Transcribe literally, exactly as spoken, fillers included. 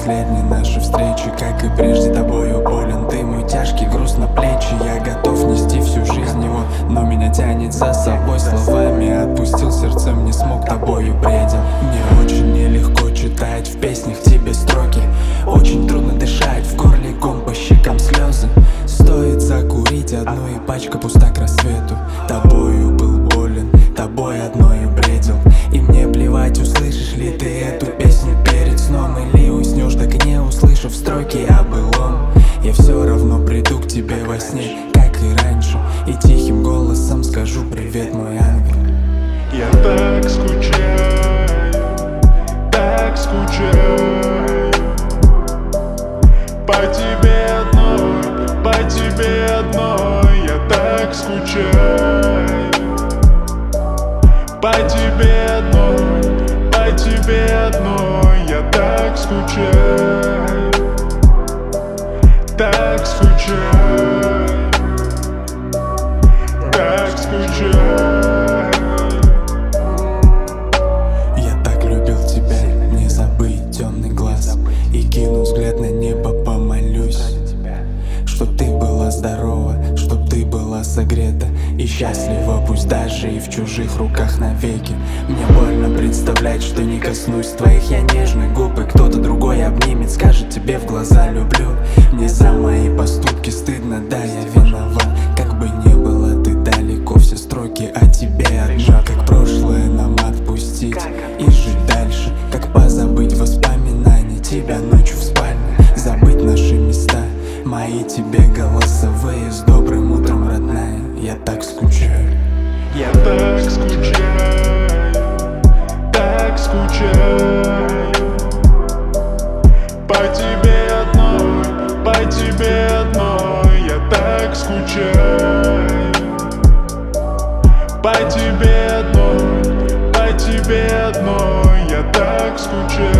последней нашей встречи. Как и прежде, тобою болен ты, мой тяжкий груз на плечи. Я готов нести всю жизнь его, но меня тянет за собой. Словами отпустил, сердцем не смог, тобою бредил. Мне очень нелегко читать в песнях тебе строки. Очень трудно дышать, в горле ком, по щекам слезы. Стоит закурить одну, и пачка пуста к рассвету. Тобою был болен, тобой одною бредил. И мне плевать, услышишь ли ты эту песню перед сном, или уснешь, так и не услышав строки о былом. Я все равно приду к тебе во сне, как и раньше, и тихим голосом скажу: привет, мой ангел. Я так скучаю, так скучаю по тебе одной, по тебе одной. Я так скучаю по тебе одной, по тебе одной. Я так скучаю, так скучаю, так скучаю. Я так любил тебя, не забыть темный глаз. И кину взгляд на небо, помолюсь, чтоб ты была здорова, чтоб ты была согрета и счастлива, пусть даже и в чужих руках навеки. Мне больно представлять, что не коснусь твоих я нежных губ, и кто-то другой обнимет, скажет тебе в глаза: люблю. Мне за мои поступки стыдно, да, я виноват. Как бы не было, ты далеко, все строки о тебе одна. Как прошлое нам отпустить и жить дальше, как позабыть воспоминания тебя ночью в спальне, забыть наши места, мои тебе голосовые с добрым утром, родная. Я так скучаю. Я так скучаю, так скучаю по тебе одной, по тебе одной. Я так скучаю по тебе одной, по тебе одной. Я так скучаю.